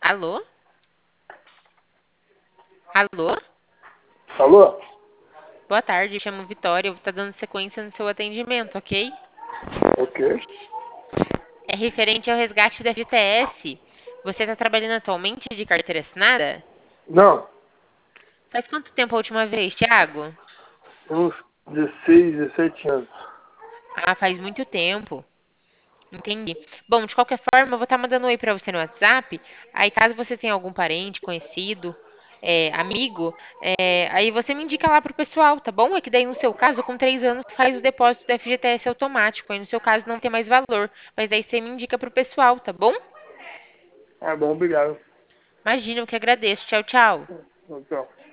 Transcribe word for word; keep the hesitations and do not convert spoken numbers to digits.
Alô? Alô? Alô? Boa tarde, eu chamo Vitória. Eu vou estar dando sequência no seu atendimento, ok? Ok. É referente ao resgate da F G T S. Você está trabalhando atualmente de carteira assinada? Não, Faz quanto tempo a última vez, Thiago? uns dezesseis, dezessete anos. Ah, faz muito tempo. Entendi. Bom, de qualquer forma, eu vou estar mandando um oi para você no WhatsApp. Aí, caso você tenha algum parente, conhecido, é, amigo, é, aí você me indica lá pro pessoal, tá bom? É que daí, no seu caso, com três anos, faz o depósito do F G T S automático. Aí, no seu caso, não tem mais valor. Mas daí você me indica pro pessoal, tá bom? Ah, bom, obrigado. Imagina, eu que agradeço. Tchau, tchau. Tchau.